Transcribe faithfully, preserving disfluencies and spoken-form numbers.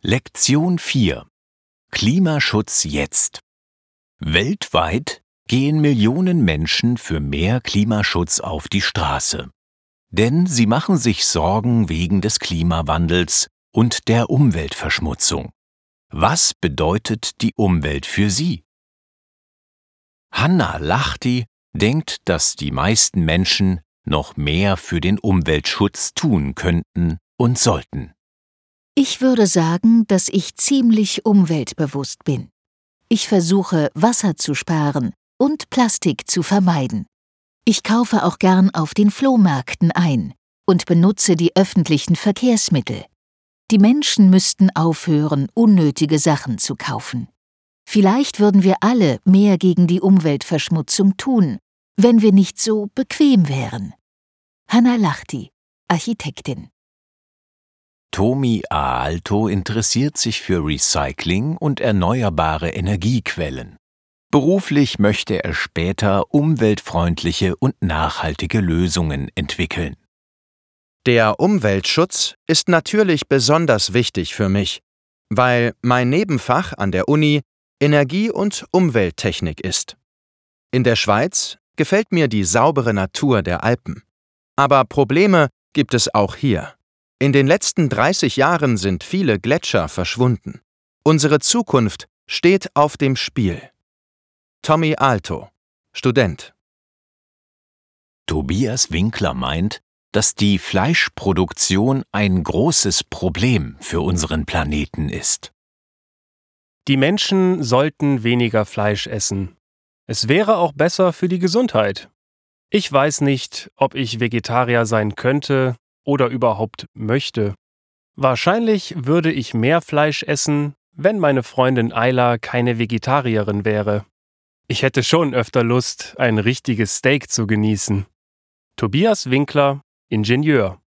Lektion vier. Klimaschutz jetzt. Weltweit gehen Millionen Menschen für mehr Klimaschutz auf die Straße. Denn sie machen sich Sorgen wegen des Klimawandels und der Umweltverschmutzung. Was bedeutet die Umwelt für sie? Hanna Lahti denkt, dass die meisten Menschen noch mehr für den Umweltschutz tun könnten und sollten. Ich würde sagen, dass ich ziemlich umweltbewusst bin. Ich versuche, Wasser zu sparen und Plastik zu vermeiden. Ich kaufe auch gern auf den Flohmärkten ein und benutze die öffentlichen Verkehrsmittel. Die Menschen müssten aufhören, unnötige Sachen zu kaufen. Vielleicht würden wir alle mehr gegen die Umweltverschmutzung tun, wenn wir nicht so bequem wären. Hanna Lahti, Architektin. Tomi Aalto interessiert sich für Recycling und erneuerbare Energiequellen. Beruflich möchte er später umweltfreundliche und nachhaltige Lösungen entwickeln. Der Umweltschutz ist natürlich besonders wichtig für mich, weil mein Nebenfach an der Uni Energie- und Umwelttechnik ist. In der Schweiz gefällt mir die saubere Natur der Alpen. Aber Probleme gibt es auch hier. In den letzten dreißig Jahren sind viele Gletscher verschwunden. Unsere Zukunft steht auf dem Spiel. Tomi Aalto, Student. Tobias Winkler meint, dass die Fleischproduktion ein großes Problem für unseren Planeten ist. Die Menschen sollten weniger Fleisch essen. Es wäre auch besser für die Gesundheit. Ich weiß nicht, ob ich Vegetarier sein könnte oder überhaupt möchte. Wahrscheinlich würde ich mehr Fleisch essen, wenn meine Freundin Ayla keine Vegetarierin wäre. Ich hätte schon öfter Lust, ein richtiges Steak zu genießen. Tobias Winkler, Ingenieur.